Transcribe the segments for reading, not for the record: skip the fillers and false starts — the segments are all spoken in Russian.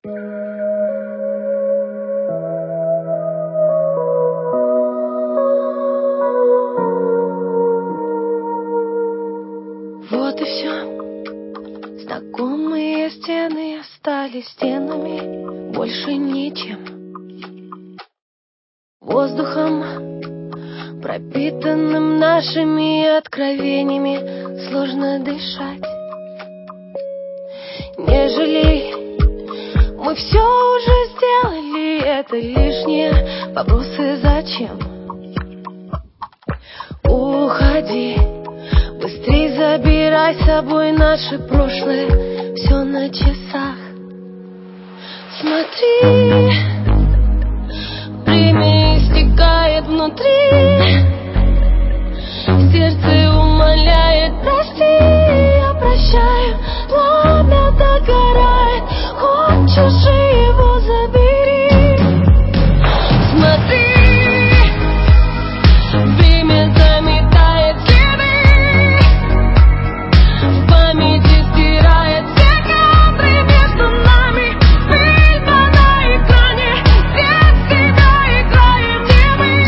Вот и все. Знакомые стены остались стенами, больше ничем. Воздухом, пропитанным нашими откровениями, сложно дышать. Не жалей, мы все уже сделали, это лишние вопросы зачем? Уходи, быстрей забирай с собой наше прошлое, все на часах. Смотри, время истекает внутри, сердце умоляет, прости, я прощаю, пламя догорает, хочешь же его забери. Смотри, время заметает следы, в памяти стирает все кадры между нами, фильма на экране, без тебя играем не мы.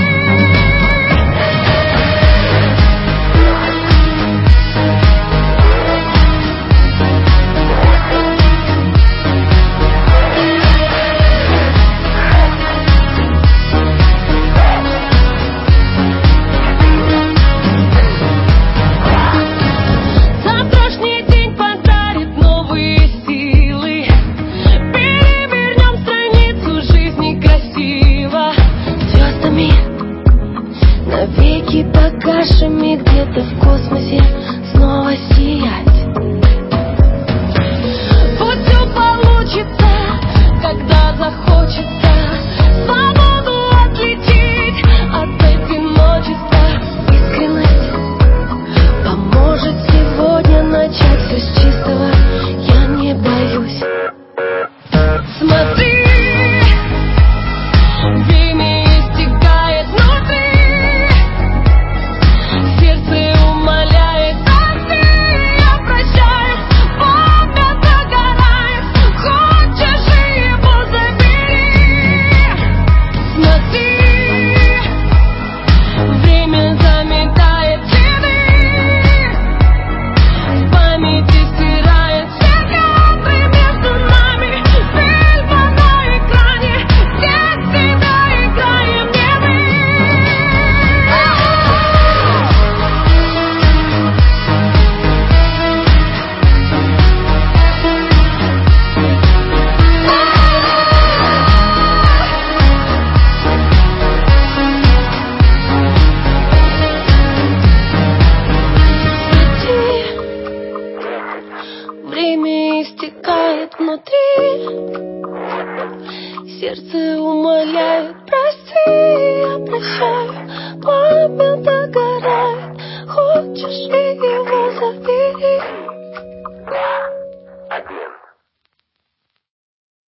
Завтрашний день подарит новые силы, перевернем страницу жизни красиво, звездами навеки погашими где-то в космосе снова сиять. Пусть все получится, когда захочется свободу отлететь от одиночества. Искренность поможет сегодня начать все с чистого, я не боюсь. Смотри, время истекает внутри, сердце умоляет, прости, я прощаю, пламя догорает, хочешь же его забери. Смотри, время заметает следы, в памяти стирает все кадры между нами, фильма на экране, без тебя играем не мы. Время истекает внутри, сердце умоляет, прости, я прощаю, пламя догорает.